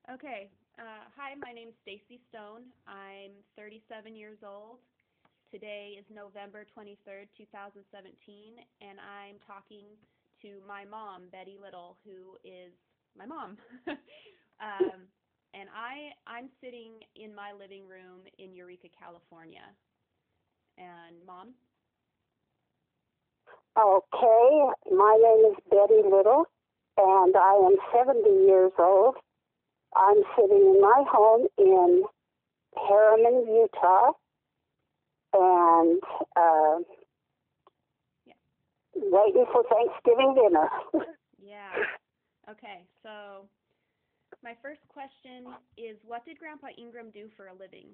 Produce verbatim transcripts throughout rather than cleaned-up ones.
Okay. Uh, hi, my name's Stacy Stone. I'm thirty-seven years old. Today is November twenty-third, two thousand seventeen, and I'm talking to my mom, Betty Little, who is my mom. um, and I I'm sitting in my living room in Eureka, California. And mom? Okay, my name is Betty Little, and I am seventy years old. I'm sitting in my home in Harriman, Utah, and uh, Yeah. waiting for Thanksgiving dinner. Yeah. Okay. So my first question is, what did Grandpa Ingram do for a living?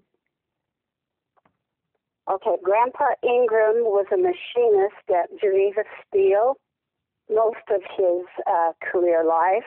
Okay, Grandpa Ingram was a machinist at Geneva Steel most of his uh, career life.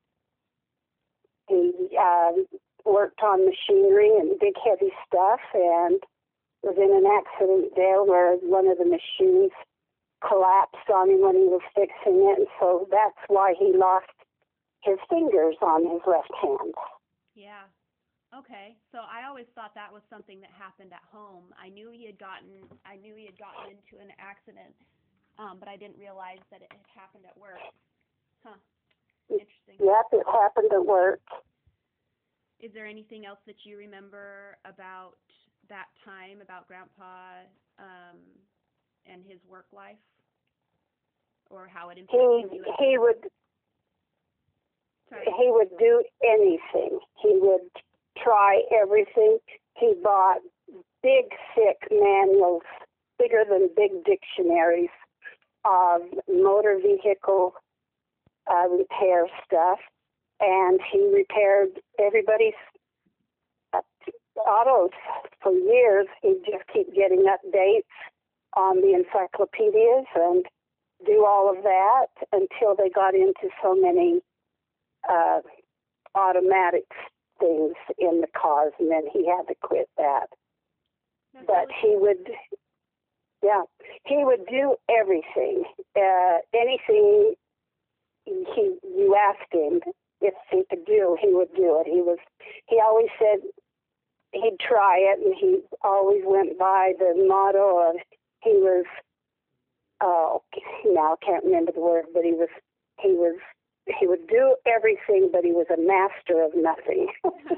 He uh, worked on machinery and big heavy stuff, and was in an accident there where one of the machines collapsed on him when he was fixing it, and so that's why he lost his fingers on his left hand. Yeah. Okay. So I always thought that was something that happened at home. I knew he had gotten I knew he had gotten into an accident, um, but I didn't realize that it had happened at work. Huh. Interesting. Yep, it happened at work. Is there anything else that you remember about that time, about Grandpa um, and his work life, or how it He impacted you? As he would Sorry. he would do anything. He would try everything. He bought big, thick manuals, bigger than big dictionaries of motor vehicle uh, repair stuff, and he repaired everybody's uh, autos for years. He'd just keep getting updates on the encyclopedias and do all of that until they got into so many uh, automatic things in the cars, and then he had to quit that. That's But really he would, yeah, he would do everything, uh, anything he you asked him if he could do, he would do it. He was, he always said he'd try it, and he always went by the motto of he was, oh, now I can't remember the word, but he was, he was, he would do everything, but he was a master of nothing.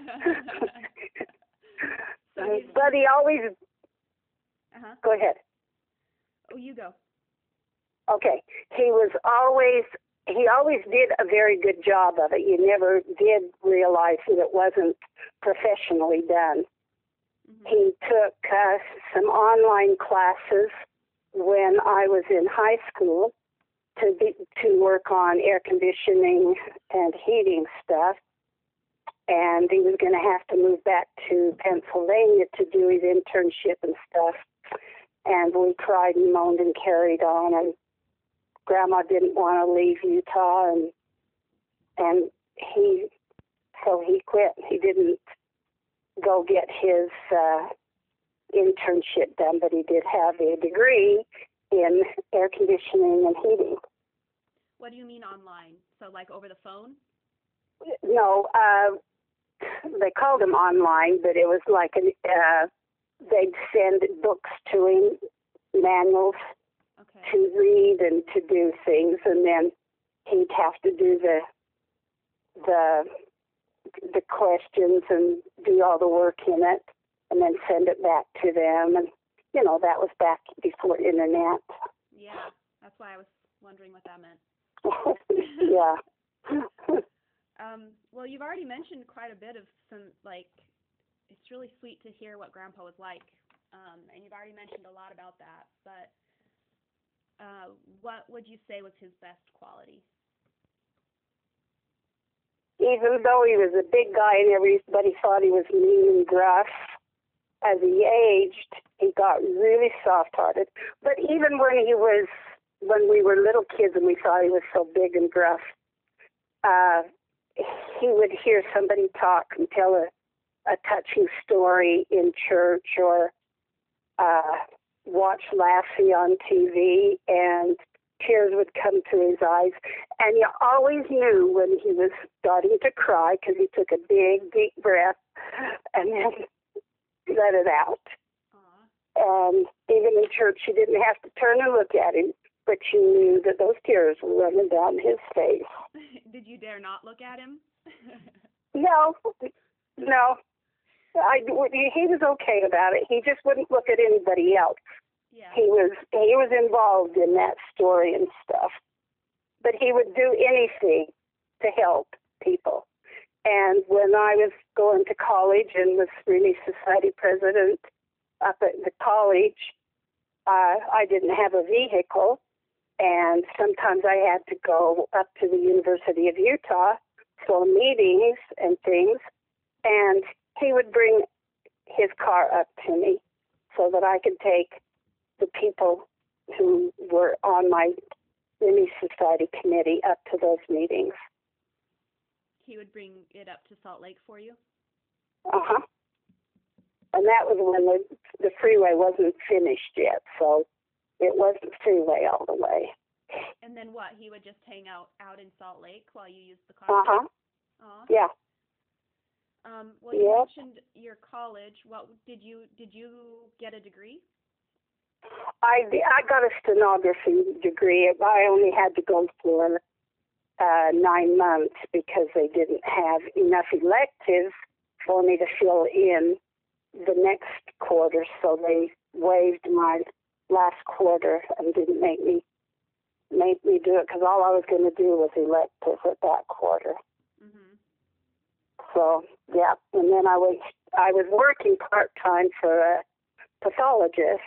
So he's- But he always, uh-huh. go ahead. Oh, you go. Okay, he was always, he always did a very good job of it. You never did realize that it wasn't professionally done. Mm-hmm. He took uh, some online classes when I was in high school to be, to work on air conditioning and heating stuff, and he was going to have to move back to Pennsylvania to do his internship and stuff. And we cried and moaned and carried on, and Grandma didn't want to leave Utah, and and he so he quit. He didn't go get his uh, internship done, but he did have a degree in air conditioning and heating. What do you mean online? So like over the phone? No, uh, they called him online, but it was like an, uh, they'd send books to him, manuals Okay. to read and to do things, and then he'd have to do the the the questions and do all the work in it, and then send it back to them. And you know, that was back before internet. Yeah, that's why I was wondering what that meant. Yeah. Um, well, you've already mentioned quite a bit of some, like, it's really sweet to hear what Grandpa was like, um, and you've already mentioned a lot about that, but uh, what would you say was his best quality? Even though he was a big guy and everybody thought he was mean and gruff, as he aged, he got really soft-hearted. But even when he was, when we were little kids and we thought he was so big and gruff, uh, he would hear somebody talk and tell a, a touching story in church, or uh, watch Lassie on T V, and tears would come to his eyes. And you always knew when he was starting to cry because he took a big, deep breath and then let it out. Aww. And even in church, you didn't have to turn and look at him, but you knew that those tears were running down his face. Did you dare not look at him? No, no. I, he was okay about it. He just wouldn't look at anybody else. Yeah. He was he was involved in that story and stuff. But he would do anything to help people. And when I was going to college and was Relief Society president up at the college, uh, I didn't have a vehicle, and sometimes I had to go up to the University of Utah for meetings and things, and he would bring his car up to me so that I could take the people who were on my Relief Society committee up to those meetings. He would bring it up to Salt Lake for you? Uh-huh. And that was when the, the freeway wasn't finished yet, so it wasn't freeway all the way. And then what? He would just hang out, out in Salt Lake while you used the car? Uh-huh. Aw. Yeah. Um, well, you yep. mentioned your college. What did you did you get a degree? I, I got a stenography degree. I only had to go for uh, nine months because they didn't have enough electives for me to fill in the next quarter, so they waived my last quarter and didn't make me make me do it because all I was going to do was electives at that quarter. Mm-hmm. So yeah, and then I was I was working part time for a pathologist,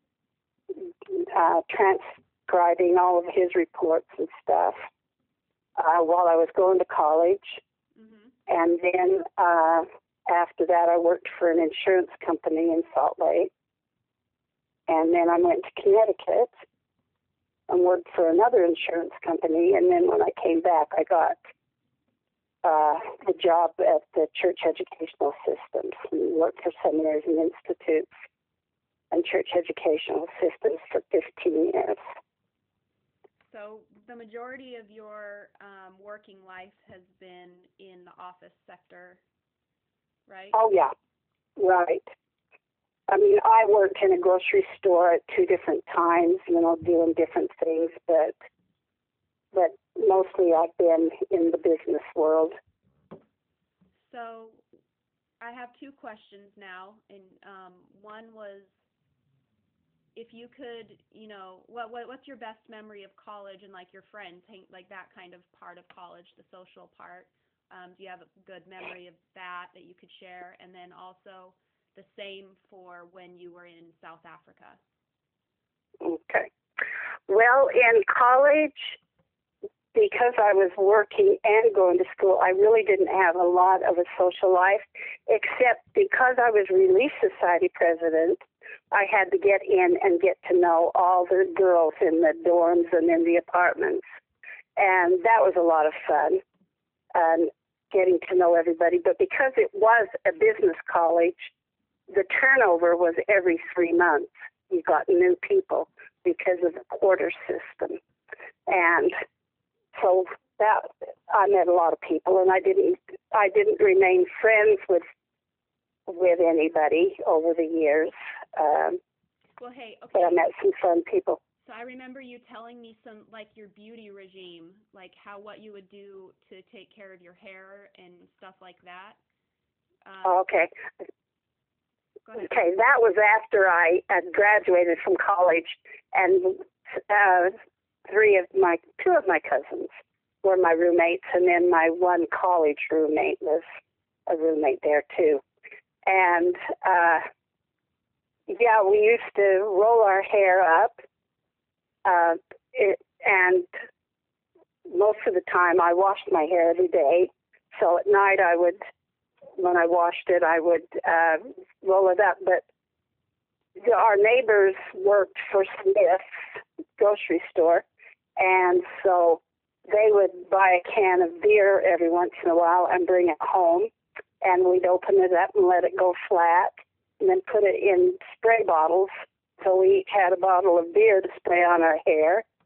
uh, transcribing all of his reports and stuff uh, while I was going to college. Mm-hmm. And then uh, after that, I worked for an insurance company in Salt Lake. And then I went to Connecticut and worked for another insurance company. And then when I came back, I got uh, the job at the Church Educational Systems and worked for seminaries and institutes and church educational systems for fifteen years. So the majority of your um, working life has been in the office sector, right? Oh, yeah, right. I mean, I worked in a grocery store at two different times, you know, doing different things, but but mostly I've been in the business world. So I have two questions now, and um, one was, if you could, you know, what, what what's your best memory of college and like your friends, like that kind of part of college, the social part? Um, do you have a good memory of that that you could share? And then also the same for when you were in South Africa. Okay. Well, in college, because I was working and going to school, I really didn't have a lot of a social life, except because I was Relief Society president, I had to get in and get to know all the girls in the dorms and in the apartments. And that was a lot of fun, um, getting to know everybody. But because it was a business college, the turnover was every three months. You got new people because of the quarter system. And so that I met a lot of people, and I didn't I didn't remain friends with with anybody over the years. Um, well, hey, okay. But I met some fun people. So I remember you telling me some, like, your beauty regime, like how what you would do to take care of your hair and stuff like that. Um, oh, okay. Go ahead. Okay, that was after I had graduated from college, and uh, three of my, two of my cousins were my roommates, and then my one college roommate was a roommate there too. And uh, yeah, we used to roll our hair up, uh, it, and most of the time I washed my hair every day. So at night I would, when I washed it, I would uh, roll it up. But the, our neighbors worked for Smith's grocery store, and so they would buy a can of beer every once in a while and bring it home, and we'd open it up and let it go flat, and then put it in spray bottles. So we each had a bottle of beer to spray on our hair.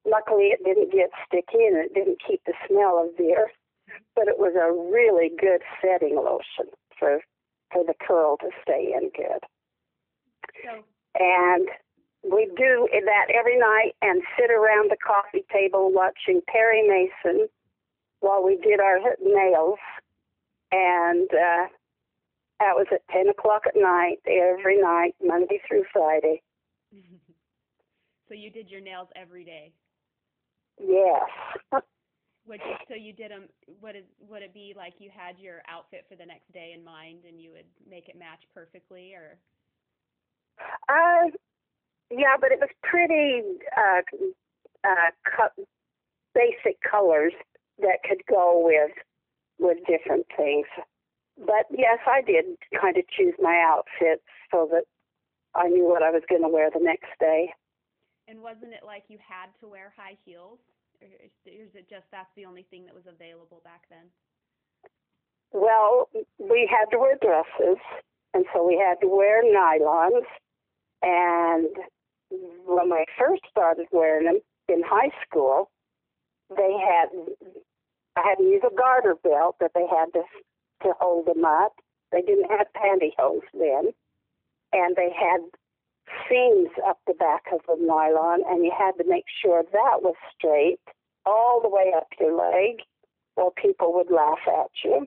Luckily, it didn't get sticky and it didn't keep the smell of beer, but it was a really good setting lotion for for the curl to stay in good. So, and we do that every night and sit around the coffee table watching Perry Mason while we did our nails. And uh, that was at ten o'clock at night, every night, Monday through Friday. So you did your nails every day? Yes. Would you, so you did them, would it, would it be like you had your outfit for the next day in mind and you would make it match perfectly, or? Uh, yeah, but it was pretty uh, uh, co- basic colors that could go with with different things. But yes, I did kind of choose my outfits so that I knew what I was going to wear the next day. And wasn't it like you had to wear high heels? Or is it just that's the only thing that was available back then? Well, we had to wear dresses, and so we had to wear nylons. And when I first started wearing them in high school, they had, I had to use a garter belt that they had to to hold them up. They didn't have pantyhose then, and they had seams up the back of the nylon, and you had to make sure that was straight all the way up your leg, or people would laugh at you.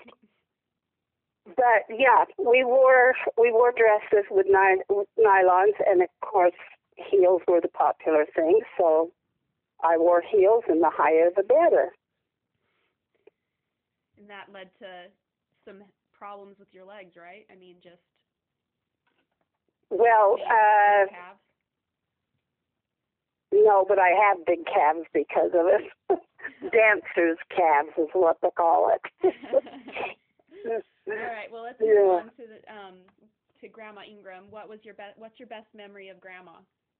But yeah, we wore we wore dresses with, ny- with nylons, and of course heels were the popular thing. So I wore heels, and the higher the better. And that led to some problems with your legs, right? I mean, just well, uh, calves. No, but I have big calves because of it. Dancers' calves is what they call it. All right. Well, let's move yeah. on to the, um to Grandma Ingram. What was your best? What's your best memory of Grandma?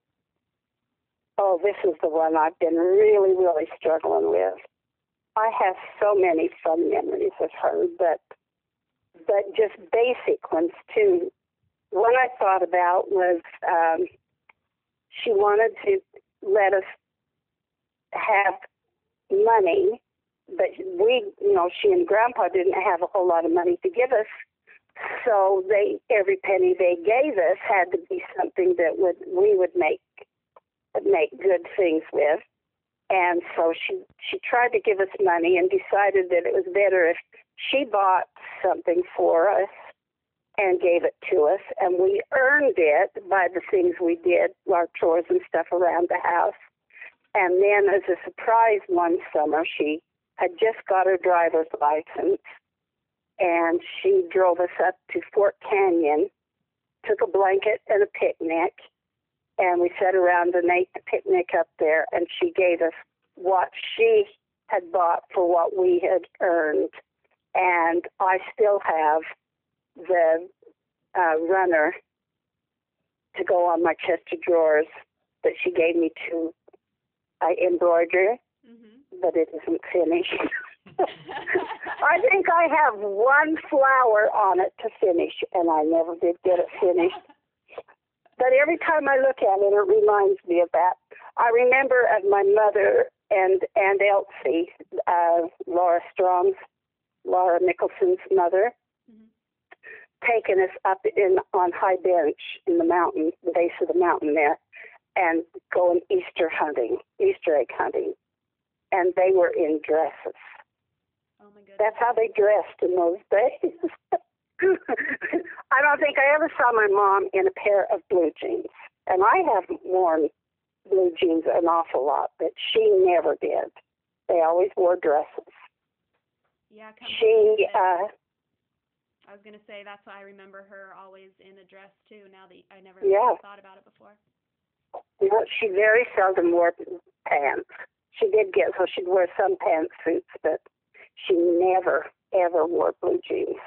Oh, this is the one I've been really, really struggling with. I have so many fun memories of her, but but just basic ones too. One I thought about was um, she wanted to let us have money, but we, you know, she and Grandpa didn't have a whole lot of money to give us, so they every penny they gave us had to be something that would we would make make good things with. And so she she tried to give us money and decided that it was better if she bought something for us and gave it to us, and we earned it by the things we did, our chores and stuff around the house. And then as a surprise one summer, she had just got her driver's license, and she drove us up to Fort Canyon, took a blanket and a picnic, and we sat around and ate the picnic up there, and she gave us what she had bought for what we had earned. And I still have the uh, runner to go on my chest of drawers that she gave me to uh, embroider, mm-hmm. but it isn't finished. I think I have one flower on it to finish, and I never did get it finished. But every time I look at it, it reminds me of that. I remember of my mother and Aunt Elsie, uh, Laura Strong's, Laura Nicholson's mother, mm-hmm. taking us up in on High Bench in the mountain, the base of the mountain there, and going Easter hunting, Easter egg hunting. And they were in dresses. Oh my goodness. That's how they dressed in those days. I don't think I ever saw my mom in a pair of blue jeans. And I have worn blue jeans an awful lot, but she never did. They always wore dresses. Yeah, she, uh, I was going to say, that's why I remember her always in a dress, too, now that I never yeah. thought about it before. You know, she very seldom wore pants. She did get, so she'd wear some pantsuits, but she never, ever wore blue jeans.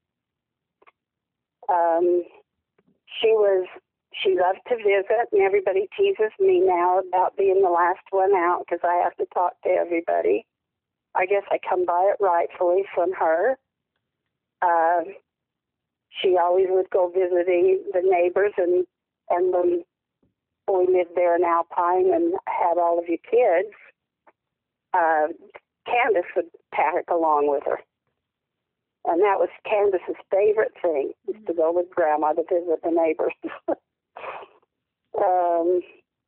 Um, she was, she loved to visit, and everybody teases me now about being the last one out because I have to talk to everybody. I guess I come by it rightfully from her. Uh, she always would go visiting the neighbors, and and when we lived there in Alpine and had all of your kids, uh, Candace would tag along with her. And that was Candace's favorite thing, was to go with Grandma to visit the neighbors. um,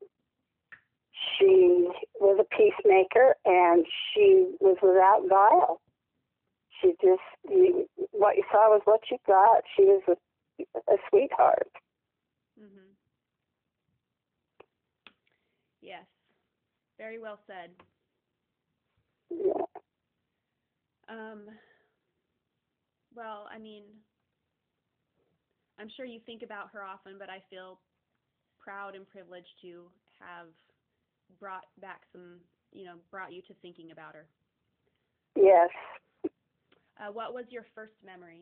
she was a peacemaker, and she was without guile. She just, you, what you saw was what you got. She was a, a sweetheart. Mm-hmm. Yes, very well said. Yeah. Um, well, I mean, I'm sure you think about her often, but I feel proud and privileged to have brought back some, you know, brought you to thinking about her. Yes. Uh, what was your first memory?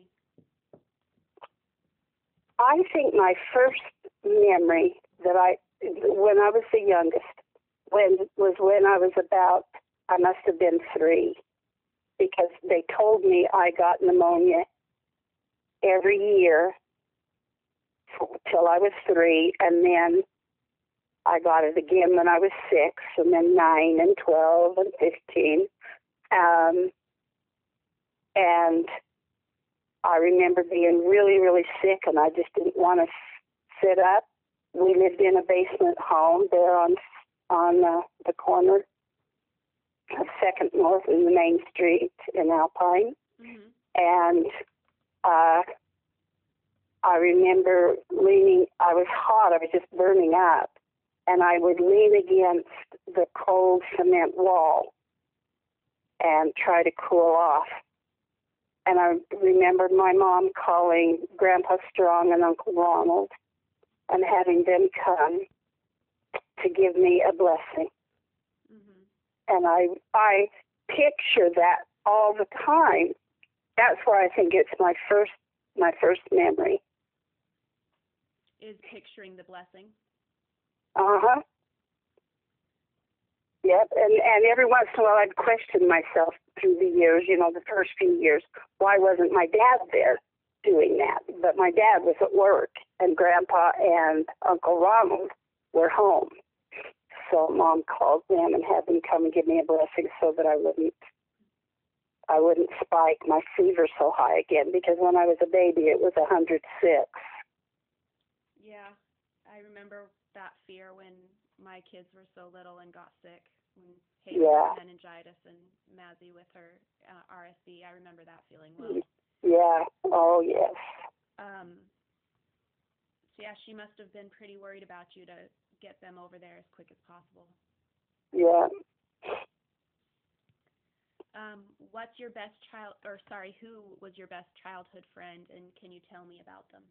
I think my first memory that I, when I was the youngest, when was when I was about, I must have been three, because they told me I got pneumonia every year till I was three, and then I got it again when I was six, and then nine, and twelve, and fifteen. Um, and I remember being really, really sick, and I just didn't want to sit up. We lived in a basement home there on on uh, the corner of Second North in the main street in Alpine. Mm-hmm. And uh, I remember leaning, I was hot, I was just burning up, and I would lean against the cold cement wall and try to cool off. And I remembered my mom calling Grandpa Strong and Uncle Ronald and having them come to give me a blessing. Mm-hmm. And I I picture that all the time. That's where I think it's my first my first memory. Is picturing the blessing. Uh-huh. Yep, and, and every once in a while I'd question myself through the years, you know, the first few years, why wasn't my dad there doing that? But my dad was at work, and Grandpa and Uncle Ronald were home. So Mom called them and had them come and give me a blessing so that I wouldn't I wouldn't spike my fever so high again, because when I was a baby it was one hundred six. Yeah, I remember that fear when my kids were so little and got sick. When Haley Yeah. had meningitis and Mazzy with her uh, R S V. I remember that feeling well. Yeah. Oh, yes. Um, so yeah, she must have been pretty worried about you to get them over there as quick as possible. Yeah. Um, what's your best child, or sorry, who was your best childhood friend, and can you tell me about them?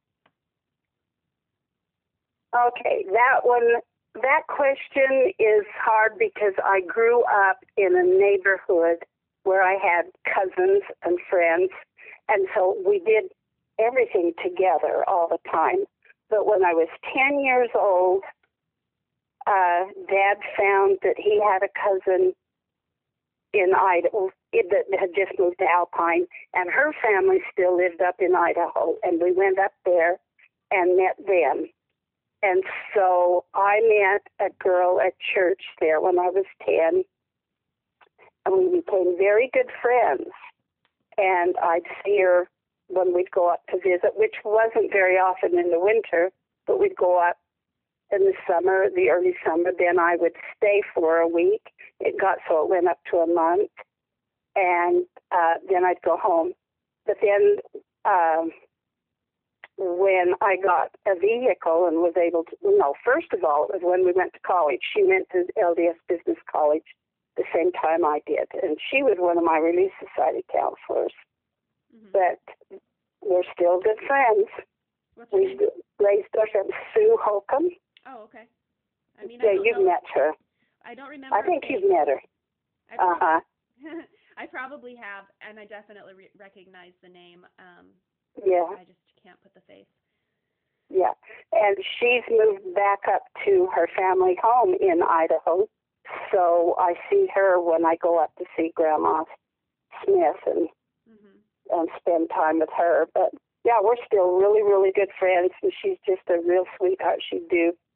Okay, that one, that question is hard because I grew up in a neighborhood where I had cousins and friends, and so we did everything together all the time. But when I was ten years old, uh, Dad found that he had a cousin in Idaho that had just moved to Alpine, and her family still lived up in Idaho, and we went up there and met them. And so I met a girl at church there when I was ten, and we became very good friends. And I'd see her when we'd go up to visit, which wasn't very often in the winter, but we'd go up in the summer, the early summer. Then I would stay for a week. It got so it went up to a month, and uh, then I'd go home. But then um, when I got a vehicle and was able to, no, first of all, it was when we went to college. She went to L D S Business College the same time I did, and she was one of my Relief Society counselors. Mm-hmm. But we're still good friends. What's her we name? raised our friend Sue Holcomb. Oh, okay. I mean, yeah, I don't you've know. met her. I don't remember. I think you've met her. I uh huh. I probably have, and I definitely re- recognize the name. Um, yeah. I just can't put the face. Yeah, and she's moved back up to her family home in Idaho, so I see her when I go up to see Grandma Smith and mm-hmm. and spend time with her. But yeah, we're still really, really good friends, and she's just a real sweetheart. She'd do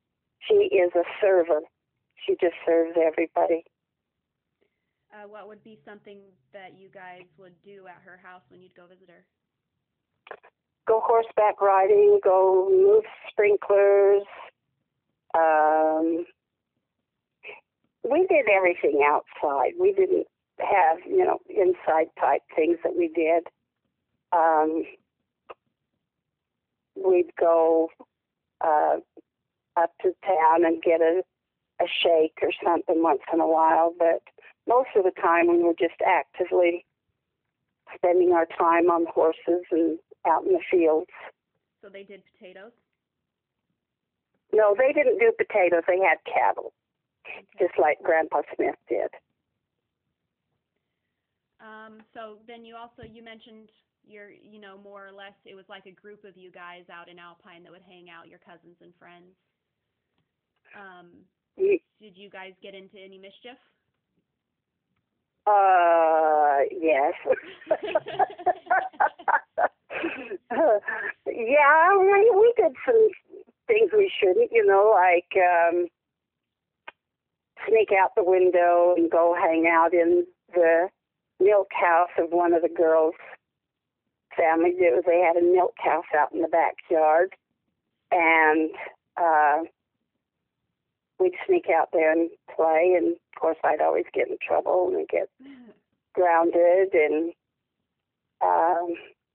She is a server. She just serves everybody. Uh, what would be something that you guys would do at her house when you'd go visit her? Go horseback riding, go move sprinklers. Um, we did everything outside. We didn't have, you know, inside type things that we did. Um, we'd go uh, up to town and get a, a shake or something once in a while, but most of the time we were just actively spending our time on horses and out in the fields. So they did potatoes? No, they didn't do potatoes. They had cattle, okay. Just like Grandpa Smith did. Um, so then you also, you mentioned you're, you know, more or less, it was like a group of you guys out in Alpine that would hang out, your cousins and friends. Um, you, did you guys get into any mischief? Uh, yes. yeah, we, we did some things we shouldn't, you know, like um, sneak out the window and go hang out in the milk house of one of the girls' families. It was, they had a milk house out in the backyard, and uh, we'd sneak out there and play, and of course I'd always get in trouble and get grounded, and um,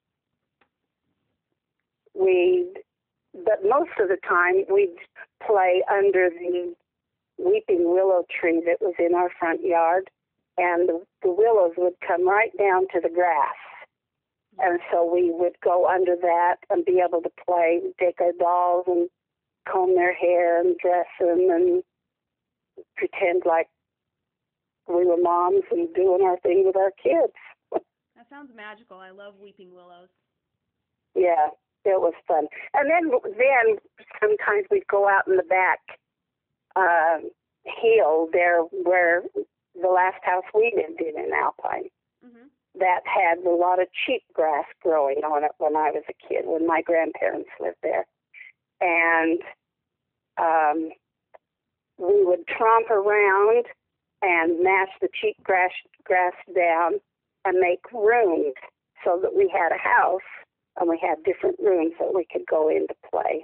we'd, but most of the time we'd play under the weeping willow tree that was in our front yard, and the, the willows would come right down to the grass. And so we would go under that and be able to play, take our dolls and comb their hair and dress them and pretend like we were moms and doing our thing with our kids. That sounds magical. I love weeping willows. Yeah, it was fun. And then then sometimes we'd go out in the back uh, hill there where the last house we lived in in Alpine. Mm-hmm. That had a lot of cheap grass growing on it when I was a kid, when my grandparents lived there. And um, we would tromp around and mash the cheap grass, grass down and make rooms so that we had a house and we had different rooms that we could go in to play.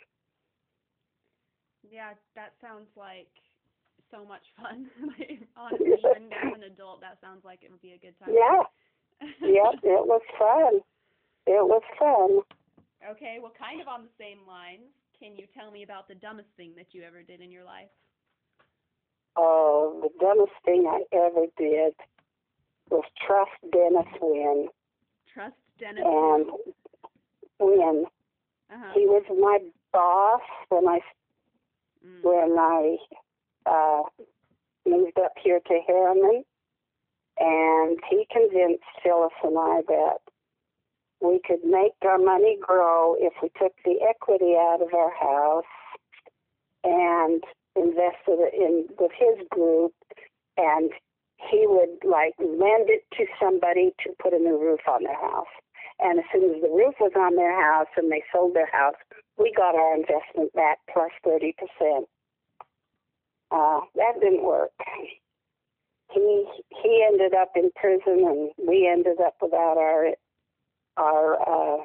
Yeah, that sounds like so much fun. Honestly, even as an adult, that sounds like it would be a good time. Yeah. Yep, it was fun. It was fun. Okay, well, kind of on the same lines, can you tell me about the dumbest thing that you ever did in your life? Oh, the dumbest thing I ever did was trust Dennis Wynn. Trust Dennis and Wynn. Uh-huh. He was my boss when I mm. when I uh, moved up here to Harriman, and he convinced Phyllis and I that we could make our money grow if we took the equity out of our house and invested it in with his group, and he would like lend it to somebody to put a new roof on their house. And as soon as the roof was on their house and they sold their house, we got our investment back plus thirty percent. Uh, that didn't work. He he ended up in prison, and we ended up without our our uh,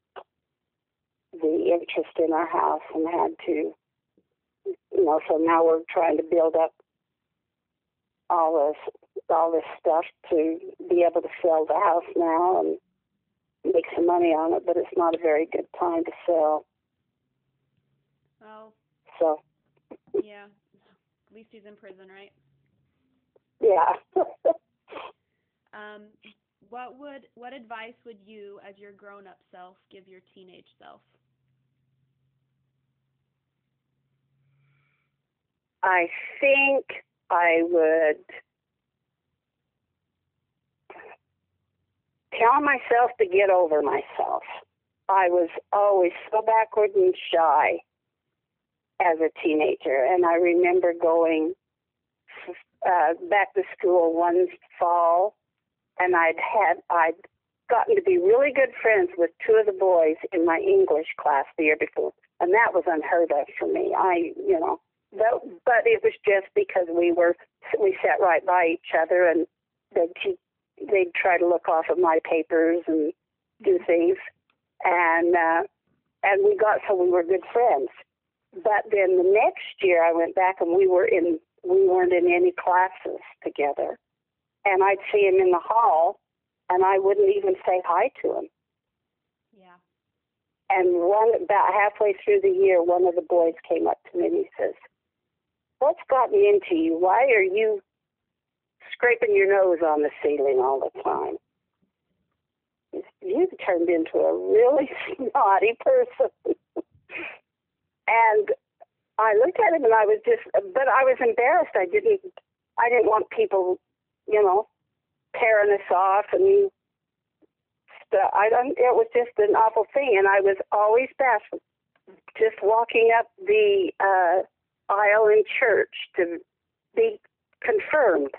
the interest in our house, and had to, you know. So now we're trying to build up all this all this stuff to be able to sell the house now and make some money on it. But it's not a very good time to sell. Well. So. Yeah. At least he's in prison, right? Yeah. um, what would what advice would you, as your grown-up self, give your teenage self? I think I would tell myself to get over myself. I was always so backward and shy as a teenager, and I remember going uh, back to school one fall, and I'd had I'd gotten to be really good friends with two of the boys in my English class the year before. And that was unheard of for me. I, you know, that, but it was just because we were, we sat right by each other, and they'd, they'd try to look off of my papers and do things. And, uh, and we got, so we were good friends. But then the next year I went back, and we were in, we weren't in any classes together. And I'd see him in the hall, and I wouldn't even say hi to him. Yeah. And one, about halfway through the year, one of the boys came up to me and he says, "What's gotten into you? Why are you scraping your nose on the ceiling all the time? You've turned into a really snotty person." And I looked at him, and I was just, but I was embarrassed. I didn't, I didn't want people, you know, tearing us off and stuff. I don't. It was just an awful thing, and I was always bashful. Just walking up the uh, aisle in church to be confirmed,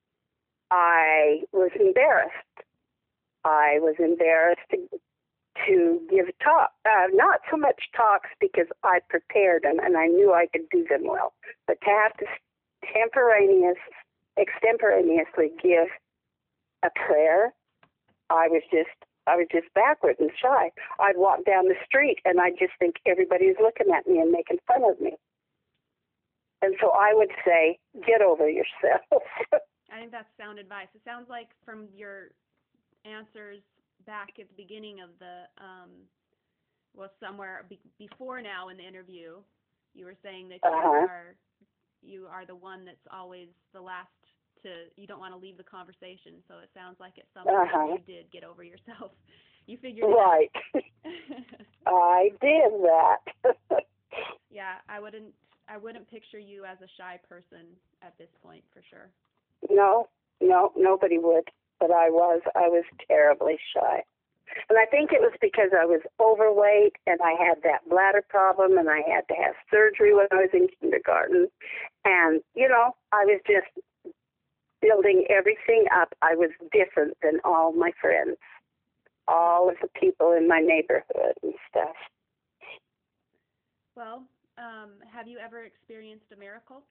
I was embarrassed. I was embarrassed to, to give talk, uh, not so much talks because I prepared them and I knew I could do them well, but to have to extemporaneous, extemporaneously give a prayer, I was just, I was just backward and shy. I'd walk down the street and I'd just think everybody's looking at me and making fun of me. And so I would say, "Get over yourself." I think that's sound advice. It sounds like from your answers back at the beginning of the, um, well, somewhere be- before now in the interview, you were saying that uh-huh. you are you are the one that's always the last to, you don't want to leave the conversation. So it sounds like at some point uh-huh. you did get over yourself. You figured right. it out. I did that. Yeah, I wouldn't I wouldn't picture you as a shy person at this point for sure. No, no, nobody would. But I was, I was terribly shy. And I think it was because I was overweight and I had that bladder problem and I had to have surgery when I was in kindergarten. And, you know, I was just building everything up. I was different than all my friends, all of the people in my neighborhood and stuff. Well, um, have you ever experienced a miracle?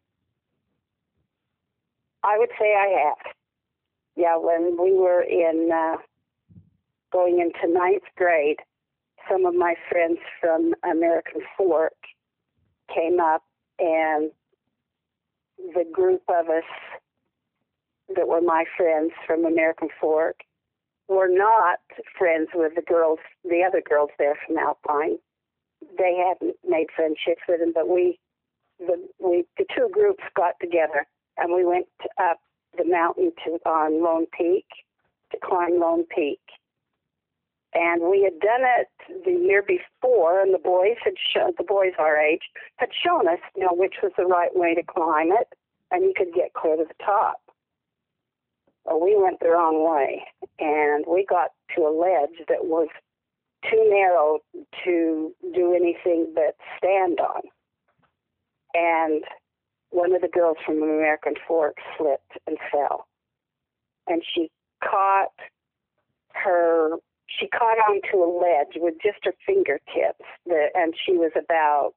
I would say I have. Yeah, when we were in uh, going into ninth grade, some of my friends from American Fork came up, and the group of us that were my friends from American Fork were not friends with the girls, the other girls there from Alpine. They hadn't made friendships with them, but we, the we, the two groups got together, and we went up the mountain to on Lone Peak to climb Lone Peak. And we had done it the year before, and the boys had shown, the boys our age had shown us, you know, which was the right way to climb it, and you could get clear to the top. Well, we went the wrong way, and we got to a ledge that was too narrow to do anything but stand on. And one of the girls from American Fork slipped and fell. And she caught her, she caught onto a ledge with just her fingertips, that, and she was about,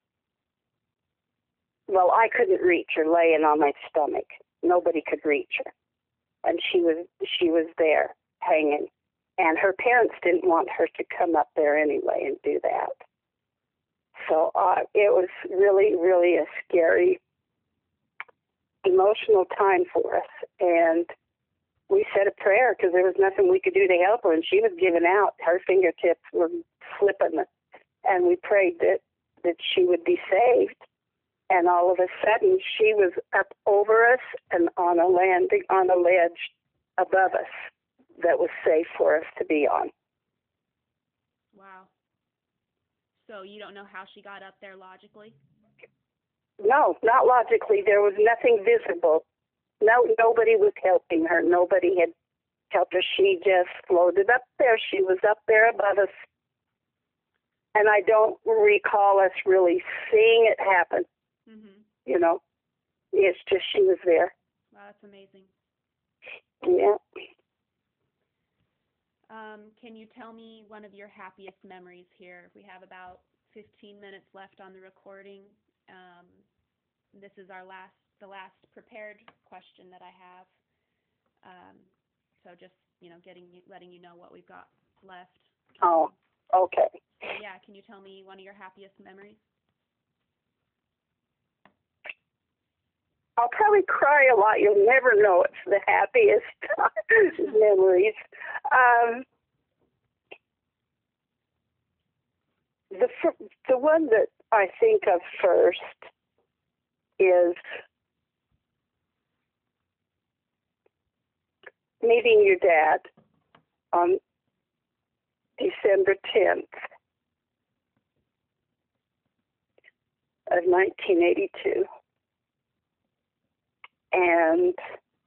well, I couldn't reach her laying on my stomach. Nobody could reach her. And she was, she was there hanging. And her parents didn't want her to come up there anyway and do that. So uh, it was really, really a scary, emotional time for us. And we said a prayer because there was nothing we could do to help her, and she was giving out. Her fingertips were slipping, and we prayed that, that she would be saved. And all of a sudden, she was up over us and on a landing, on a ledge above us that was safe for us to be on. Wow. So you don't know how she got up there logically? No, not logically. There was nothing visible. No, nobody was helping her. Nobody had helped her. She just floated up there. She was up there above us. And I don't recall us really seeing it happen. Mm-hmm. You know, it's just she was there. Wow, that's amazing. Yeah. Um, can you tell me one of your happiest memories here? We have about fifteen minutes left on the recording. Um, this is our last, the last prepared question that I have. Um, so just, you know, getting you, letting you know what we've got left. Oh, okay. So yeah, can you tell me one of your happiest memories? I'll probably cry a lot. You'll never know it's the happiest memories. Um, the the one that I think of first is meeting your dad on December tenth of nineteen eighty-two. And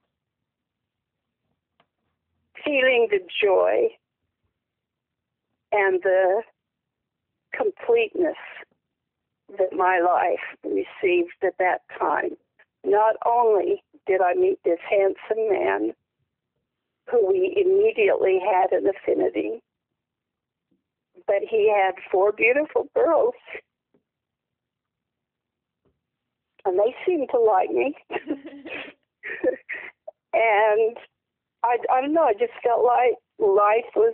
feeling the joy and the completeness that my life received at that time. Not only did I meet this handsome man who we immediately had an affinity, but he had four beautiful girls. And they seemed to like me. And I, I don't know, I just felt like life was,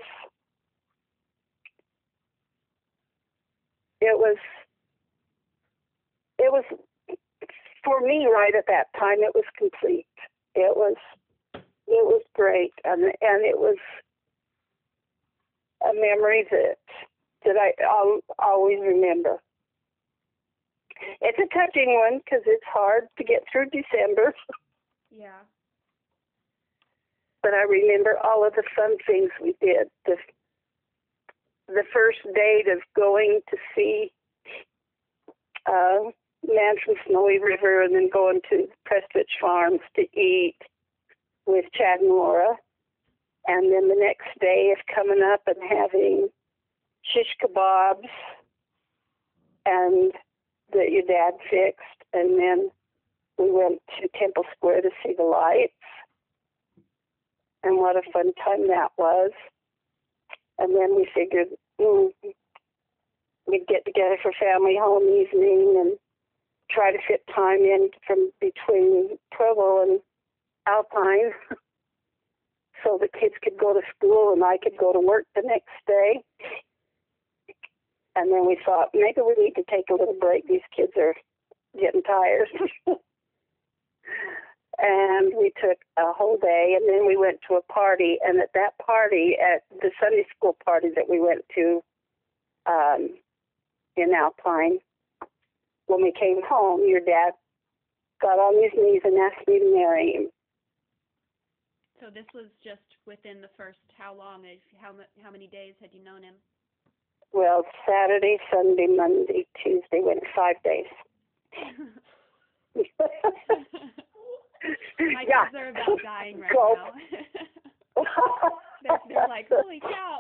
it was, it was, for me right at that time, it was complete. It was, it was great. And, and it was a memory that, that I, I'll always remember. It's a touching one because it's hard to get through December. Yeah. But I remember all of the fun things we did. The, the first date of going to see uh, Man from Snowy River and then going to Prestwich Farms to eat with Chad and Laura. And then the next day of coming up and having shish kebabs and that your dad fixed, and then we went to Temple Square to see the lights, and what a fun time that was. And then we figured mm, we'd get together for family home evening and try to fit time in from between Provo and Alpine so the kids could go to school and I could go to work the next day. And then we thought, maybe we need to take a little break. These kids are getting tired. And we took a whole day, and then we went to a party. And at that party, at the Sunday school party that we went to um, in Alpine, when we came home, your dad got on his knees and asked me to marry him. So this was just within the first, how long, how, how many days had you known him? Well, Saturday, Sunday, Monday, Tuesday, went five days. My yeah. kids are about dying right Go. now. they're, they're like, holy cow.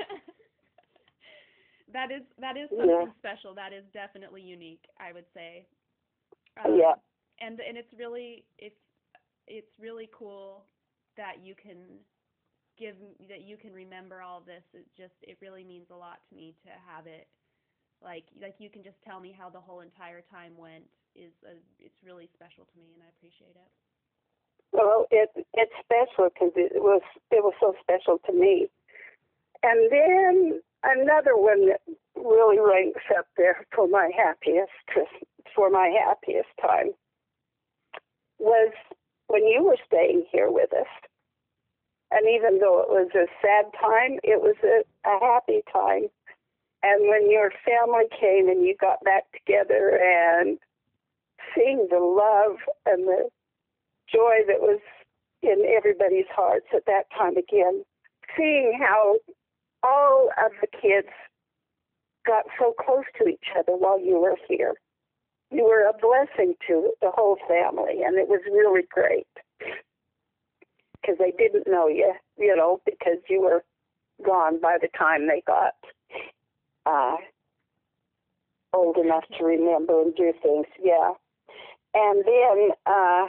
that is that is something yeah. special. That is definitely unique, I would say. Um, yeah. And and it's really it's it's really cool that you can give that you can remember all this. It just it really means a lot to me to have it. Like like you can just tell me how the whole entire time went. Is a, it's really special to me, and I appreciate it. Well, it it's special because it was it was so special to me. And then another one that really ranks up there for my happiest for my happiest time was when you were staying here with us. And even though it was a sad time, it was a, a happy time. And when your family came and you got back together and seeing the love and the joy that was in everybody's hearts at that time again, seeing how all of the kids got so close to each other while you were here. You were a blessing to the whole family, and it was really great. Because they didn't know you, you know, because you were gone by the time they got uh, old enough to remember and do things, yeah. And then uh,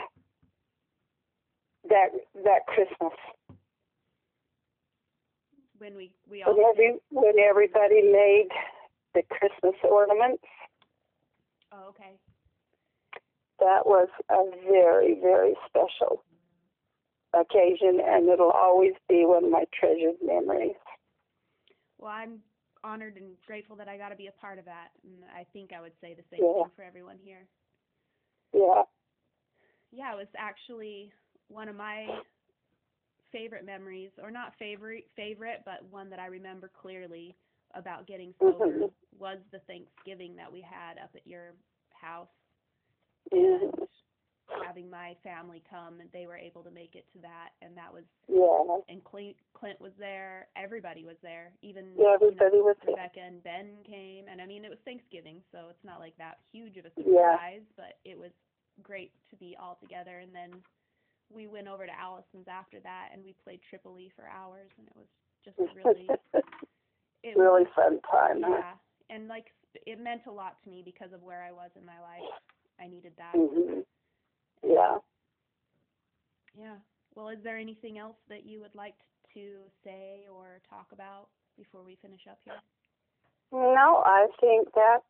that that Christmas, when we we all when, every, when everybody made the Christmas ornaments. Oh, okay. That was a very, very special occasion, and it'll always be one of my treasured memories. Well, I'm honored and grateful that I got to be a part of that, and I think I would say the same Yeah. thing for everyone here. Yeah. Yeah, it was actually one of my favorite memories, or not favorite, favorite, but one that I remember clearly about getting sober Mm-hmm. was the Thanksgiving that we had up at your house, Mm-hmm. and having my family come, and they were able to make it to that, and that was, Yeah. and Clint, Clint was there, everybody was there, even, Yeah, everybody you know, was there. Rebecca and Ben came, and I mean, it was Thanksgiving, so it's not like that huge of a Yeah. surprise, but it was great to be all together, and then we went over to Allison's after that, and we played Tripoli for hours, and it was just a really, it really was, fun time. yeah, and like, it meant a lot to me because of where I was in my life. I needed that. Mm-hmm. Yeah. Yeah. Well, is there anything else that you would like to say or talk about before we finish up here? No, I think that's,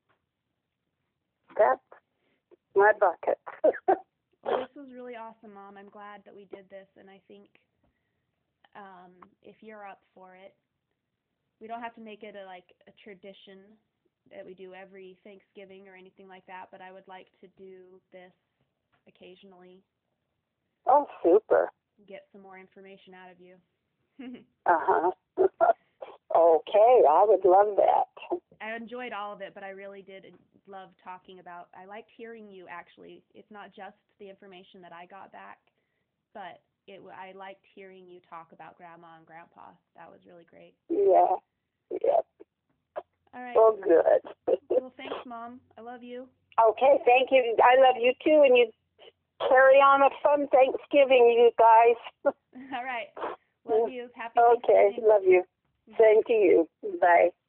that's my bucket. Well, this was really awesome, Mom. I'm glad that we did this, and I think um, if you're up for it, we don't have to make it a, like a tradition that we do every Thanksgiving or anything like that, but I would like to do this occasionally. Oh, super. Get some more information out of you. Uh-huh. Okay, I would love that. I enjoyed all of it, but I really did love talking about, I liked hearing you actually. It's not just the information that I got back, but it, I liked hearing you talk about Grandma and Grandpa. That was really great. Yeah. Yeah. All right. Well, good. Well, thanks, Mom. I love you. Okay, thank you. I love you too, and you carry on a fun Thanksgiving, you guys. All right. Love you. Happy Okay, Thanksgiving. love you. Same to you. Bye.